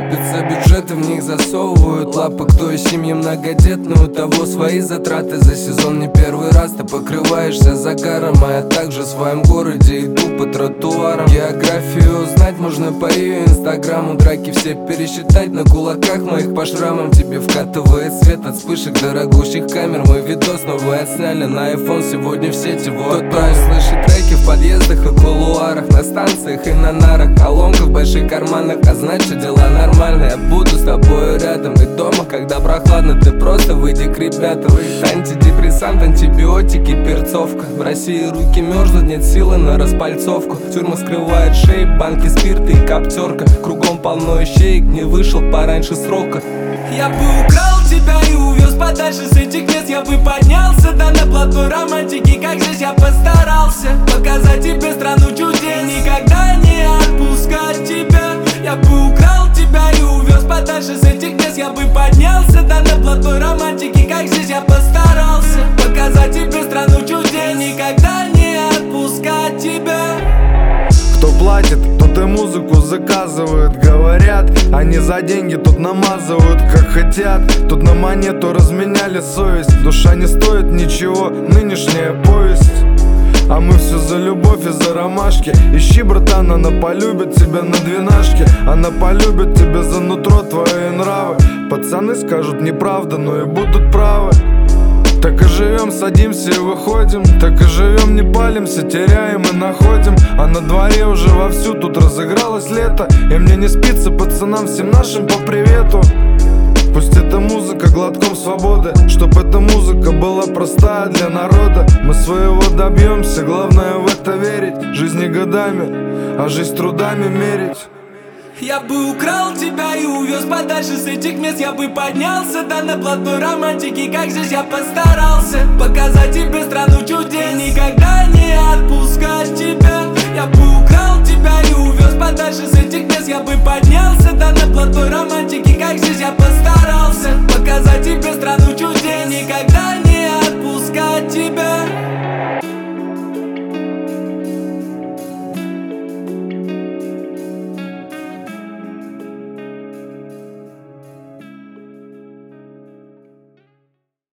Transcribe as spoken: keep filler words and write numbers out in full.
копятся бюджеты, в них засовывают лапы. Кто из семьи многодетный, у того свои затраты. За сезон не первый раз ты покрываешься загаром, а я также в своем городе иду по тротуарам. Географию узнать можно по ее инстаграму. Драки все пересчитать на кулаках моих по шрамам. Тебе вкатывает свет от вспышек дорогущих камер. Мы видос новый отсняли на айфон, сегодня в сети. Вот кто слышит треки в подъездах и кулуарах, на станциях и на нарах, колонка в больших карманах, а значит дела нормальные. Я буду с тобой рядом и дома, когда прохладно. Ты просто выйди к ребятам. Антидепрессант, антибиотики, перцовка. В России руки мерзнут, нет силы на распальцовку. Тюрьма скрывает шеи, банки спирта и коптерка. Кругом полно ищеек, не вышел пораньше срока. Я бы украл тебя и увез подальше с этих мест. Я бы поднялся до наплотной романтики, как здесь я постарался показать тебе страну чудес, никогда не отпускать тебя. Я бы украл тебя и увез подальше с этих мест. Я бы поднялся до наплотной романтики, как здесь я постарался показать тебе страну чудес, никогда не отпускать тебя. Кто платит, тот и музыку заказывает. Говорят, они за деньги тут намазывают как хотят. Тут на монету разменяли совесть. Душа не стоит ничего, нынешняя повесть. А мы все за любовь и за ромашки. Ищи, братан, она полюбит тебя на двенашке. Она полюбит тебя за нутро, твои нравы. Пацаны скажут неправда, но и будут правы. Так и живем, садимся и выходим. Так и живем, не палимся, теряем и находим. А на дворе уже вовсю тут разыгралось лето. И мне не спится, пацанам всем нашим по привету. Пусть эта музыка глотком свободы, чтоб эта музыка была простая для народа. Мы своего добьемся, главное в это верить. Жизни годами, а жизнь трудами мерить. Я бы украл тебя и увез подальше с этих мест. Я бы поднялся до наплотной романтики, как здесь я постарался показать тебе страну чудес, никогда не отпускать тебя. Я бы украл тебя и увез подальше с этих мест. Я бы поднялся до наплотной романтики, как здесь я постарался показать тебе страну чудес, никогда не отпускать тебя.